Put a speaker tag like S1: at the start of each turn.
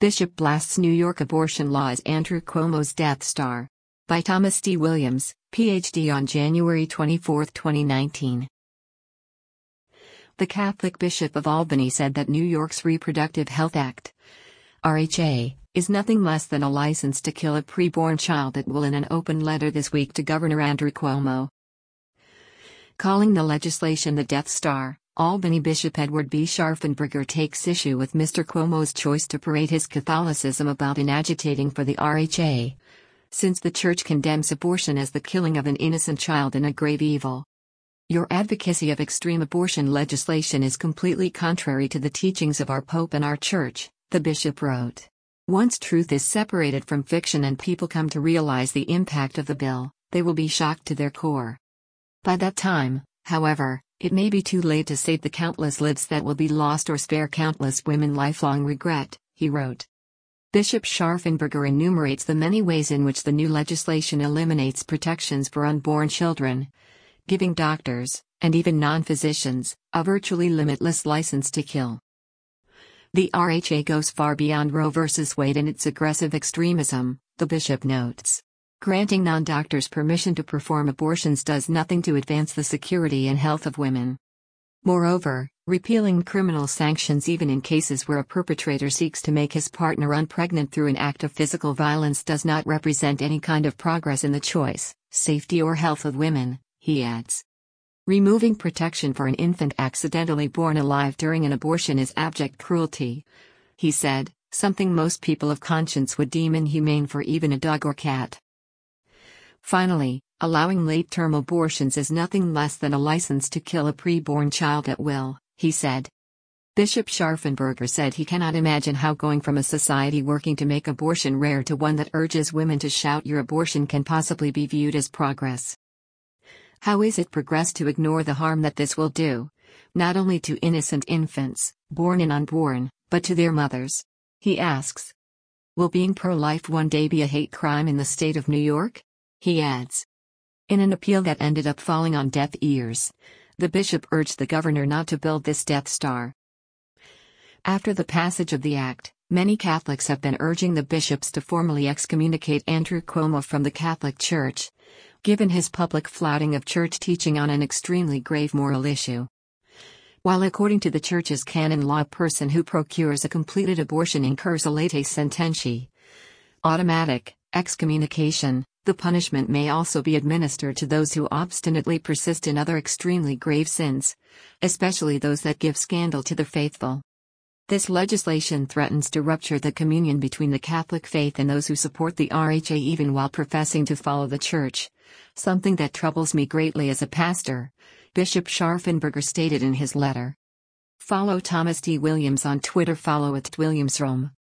S1: Bishop blasts New York abortion law as Andrew Cuomo's Death Star. By Thomas D. Williams, Ph.D. on January 24, 2019. The Catholic Bishop of Albany said that New York's Reproductive Health Act, RHA, is nothing less than a license to kill a preborn child at will in an open letter this week to Governor Andrew Cuomo. Calling the legislation the Death Star, Albany Bishop Edward B. Scharfenberger takes issue with Mr. Cuomo's choice to parade his Catholicism about in agitating for the RHA, since the Church condemns abortion as the killing of an innocent child and a grave evil. Your advocacy of extreme abortion legislation is completely contrary to the teachings of our Pope and our Church, the bishop wrote. Once truth is separated from fiction and people come to realize the impact of the bill, they will be shocked to their core. By that time, however, it may be too late to save the countless lives that will be lost or spare countless women lifelong regret, he wrote. Bishop Scharfenberger enumerates the many ways in which the new legislation eliminates protections for unborn children, giving doctors, and even non-physicians, a virtually limitless license to kill. The RHA goes far beyond Roe v. Wade in its aggressive extremism, the bishop notes. Granting non-doctors permission to perform abortions does nothing to advance the security and health of women. Moreover, repealing criminal sanctions even in cases where a perpetrator seeks to make his partner unpregnant through an act of physical violence does not represent any kind of progress in the choice, safety or health of women, he adds. Removing protection for an infant accidentally born alive during an abortion is abject cruelty, he said, something most people of conscience would deem inhumane for even a dog or cat. Finally, allowing late-term abortions is nothing less than a license to kill a preborn child at will, he said. Bishop Scharfenberger said he cannot imagine how going from a society working to make abortion rare to one that urges women to shout your abortion can possibly be viewed as progress. How is it progress to ignore the harm that this will do, not only to innocent infants, born and unborn, but to their mothers? He asks. Will being pro-life one day be a hate crime in the state of New York? He adds. In an appeal that ended up falling on deaf ears, the bishop urged the governor not to build this Death Star. After the passage of the act, many Catholics have been urging the bishops to formally excommunicate Andrew Cuomo from the Catholic Church, given his public flouting of church teaching on an extremely grave moral issue. While according to the Church's canon law a person who procures a completed abortion incurs a late sententia, automatic excommunication, the punishment may also be administered to those who obstinately persist in other extremely grave sins, especially those that give scandal to the faithful. This legislation threatens to rupture the communion between the Catholic faith and those who support the RHA even while professing to follow the Church, something that troubles me greatly as a pastor, Bishop Scharfenberger stated in his letter. Follow Thomas D. Williams on Twitter. Follow @WilliamsRome.